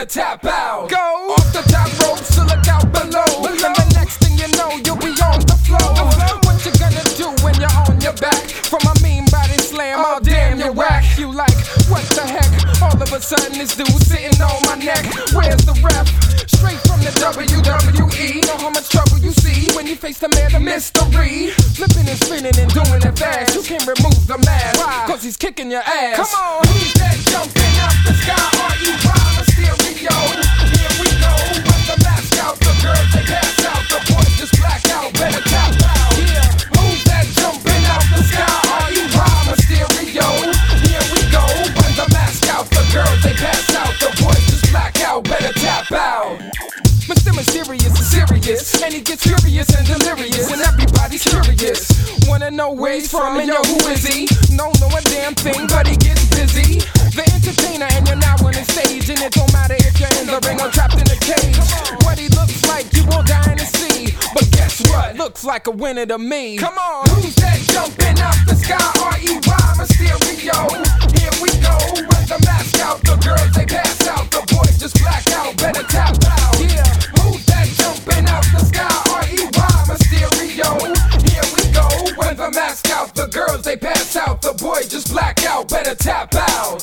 tap out. Go off the top rope, so look out below. And the next thing you know, you'll be on the floor. What you gonna do when you're on your back? From a mean body slam, oh damn, you're whack. You like, what the heck? All of a sudden this dude sitting on my neck. Where's the ref? Straight from the WWE. Know how much trouble you see when you face the man of mystery. Flipping and spinning and doing it fast. You can't remove the mask. Why? Cause he's kicking your ass. Come on, who's that jumping out the sky? Are you Rhyme Mysterio? Here we go, with the mask out. The girls they pass out, the boys just black out. Better tap out. Yeah. Who's that jumping out the sky? Are you Rhyme Mysterio? Here we go, with the mask out. The girls they pass out, the boys just black out. Better tap out. Mr. Mysterious is serious, and he gets furious and delirious, and everybody's curious. Wanna know where he's from and yo, who is he? Don't know a damn thing, but he gets busy. The entertainer, and you're now on the stage, and it don't matter if you're in the ring or trapped in a cage. What he looks like, you all dying to see, but guess what? Looks like a winner to me. Come on, who's that jumping out the sky? Rhyme Mysterio. Here we go, with the mask out. The girls they pass out, the boys just black out. Better tap out. Yeah. Who's that jumping out the sky? Rhyme Mysterio. Here we go, with the mask out. The girls they pass out, the boys just black out. Better tap out.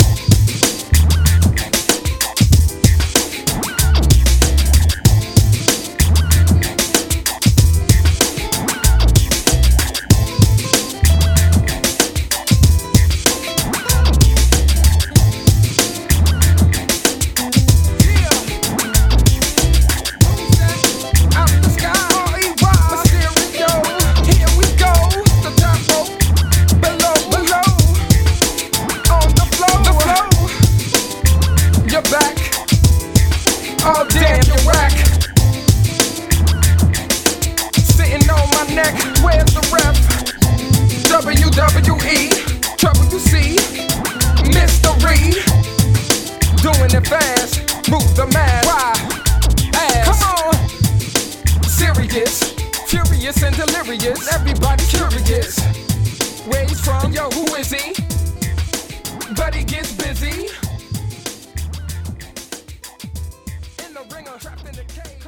Oh damn, you're whack. Sitting on my neck, where's the ref? WWE, trouble you see. Mystery, doing it fast. Move the mask. Why? Ass. Come on. Serious, furious and delirious. Everybody curious. Where he's from? Yo, who is he? But he gets busy. Trapped in the cage.